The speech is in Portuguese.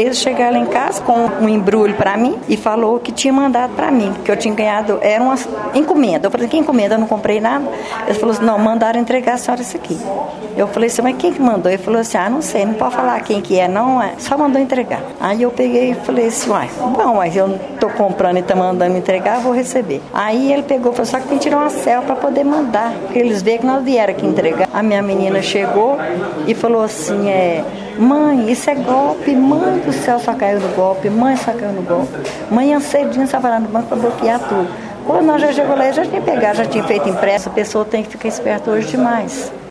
Eles chegaram em casa com um embrulho para mim e falou que tinha mandado para mim, que eu tinha ganhado, era uma encomenda. Eu falei, que encomenda? Eu não comprei nada. Eles falaram assim, não, mandaram entregar a senhora isso aqui. Eu falei assim, mas quem que mandou? Ele falou assim, não sei, não pode falar quem que é, não, só mandou entregar. Aí eu peguei e falei assim, mas eu não tô comprando e tá mandando entregar, eu vou receber. Aí ele pegou e falou, só que tem que tirar uma selfie para poder mandar, porque eles veem que nós vieram aqui entregar. A minha menina chegou e falou assim, mãe, isso é golpe, mãe do céu, só caiu no golpe, mãe só caiu no golpe. Manhã cedinho estava lá no banco para bloquear tudo. Quando nós já chegou lá, já tinha pegado, já tinha feito impresso, a pessoa tem que ficar esperta hoje demais.